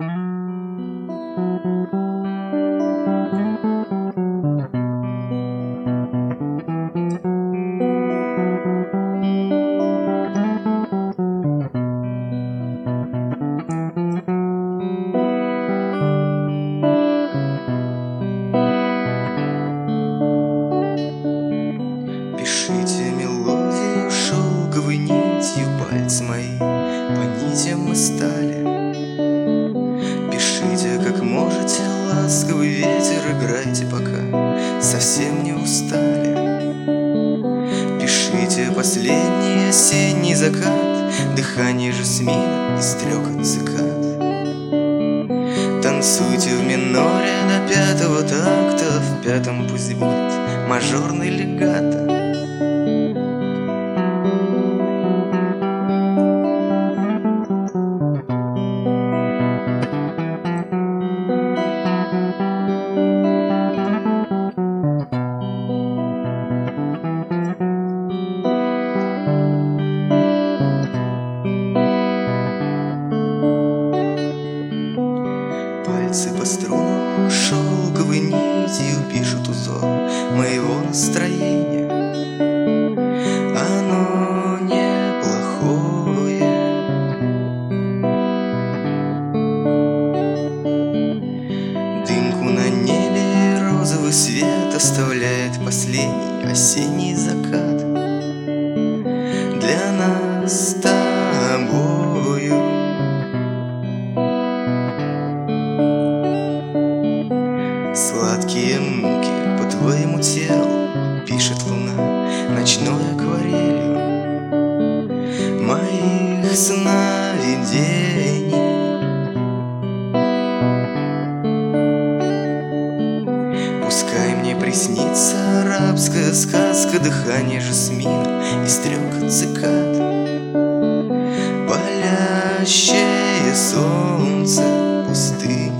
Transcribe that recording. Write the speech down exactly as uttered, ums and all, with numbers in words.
Пишите мелодию шелковой нитью, пальцы мои по нитям мы стали. Пишите, как можете, ласковый ветер, играйте, пока совсем не устали. Пишите последний осенний закат, дыхание жасмина и стрекот цикад. Танцуйте в миноре до пятого такта, в пятом пусть будет мажорный легато. Пальцы по струнам шелковой нитью пишут узор моего настроения. Оно неплохое. Дымку на небе розовый свет оставляет последний осенний закат. Для нас с тобою сладкие муки по твоему телу пишет луна ночной акварелью моих сновидений. Пускай мне приснится арабская сказка, дыхание жасмина и стрекот цикад. Палящее солнце пустыни.